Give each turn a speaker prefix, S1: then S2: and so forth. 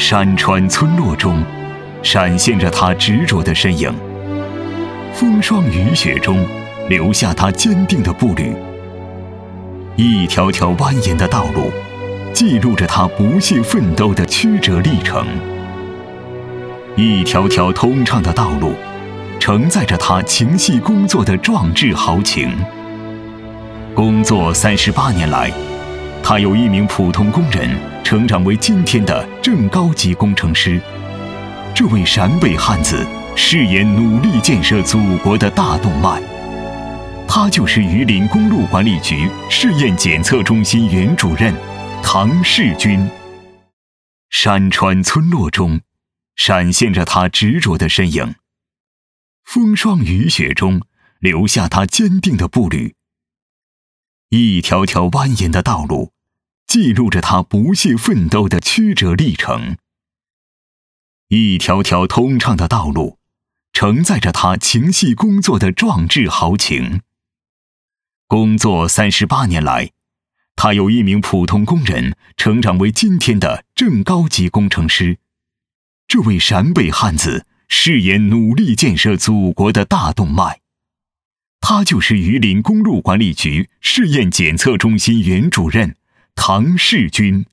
S1: 山川村落中，闪现着他执着的身影。风霜雨雪中，留下他坚定的步履。一条条蜿蜒的道路，记录着他不懈奋斗的曲折历程。一条条通畅的道路，承载着他勤细工作的壮志豪情。工作38年来，他由一名普通工人成长为今天的正高级工程师。这位陕北汉子誓言努力建设祖国的大动脉。他就是榆林公路管理局试验检测中心原主任唐世军。山川村落中，闪现着他执着的身影。风霜雨雪中，留下他坚定的步履。一条条蜿蜒的道路，记录着他不懈奋斗的曲折历程。一条条通畅的道路，承载着他勤细工作的壮志豪情。工作38年来，他由一名普通工人成长为今天的正高级工程师。这位陕北汉子誓言努力建设祖国的大动脉。他就是榆林公路管理局试验检测中心原主任唐世军。